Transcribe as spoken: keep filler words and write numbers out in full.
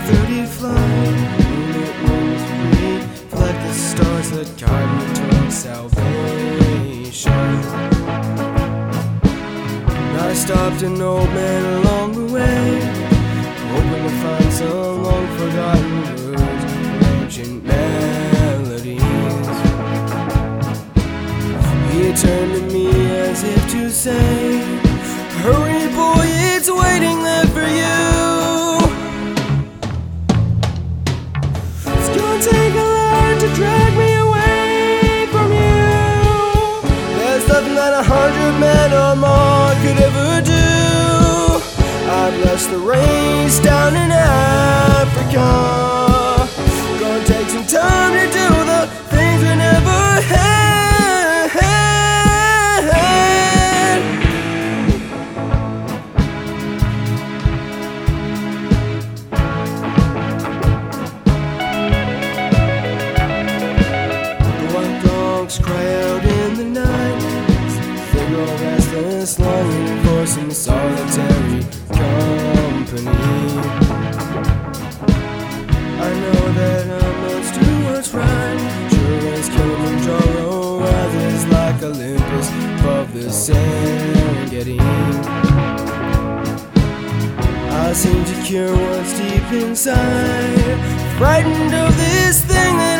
thirty flight, moonlit winds reflect the stars that guide me towards salvation. I stopped an old man along the way, hoping to find some long forgotten words, ancient melodies. He turned to me as if to say, hurry boy, it's waiting there for you. It's gonna take a lot to drag me away from you. There's nothing that a hundred men or more could ever do. I bless the rains down in Africa. Gonna take some time to do the things we never had. The white dogs cry out in the night, they grow restless, longing for some solitary company. I know that I must do what's right, sure as Kilimanjaro rises like Olympus above the Serengeti. I seem to cure what's deep inside, frightened of this thing that